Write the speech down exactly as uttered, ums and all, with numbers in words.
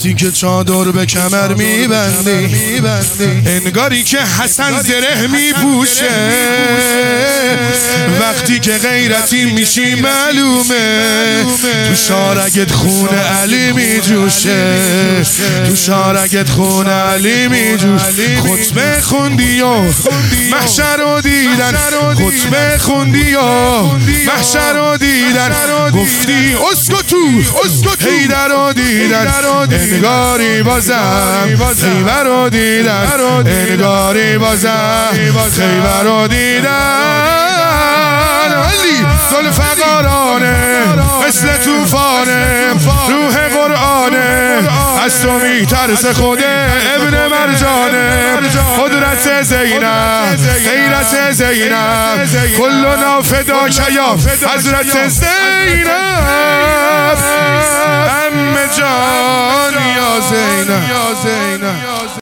وقتی که چادر به کمر میبندی انگاری که حسن زره میپوشه، وقتی که غیرتی میشی معلومه تو شارگت خون علی میجوشه، تو شارگت خون علی میجوشه. خطبه خوندی و محشر رو دیدن، خطبه خوندی و محشر رو دیدن، گفتی اسکتو حیدر رو دیدن، انگاری بازم خیبر رو دیدن، انگاری بازم خیبر رو دیدن. علی ذوالفقارانه مثل توفانه، روح قرآنه از تو میترس خود ابن مرجانه. قدرت زینب غیرت زینب کلنا فداک یا حضرت زینب، ام جان یا زینب.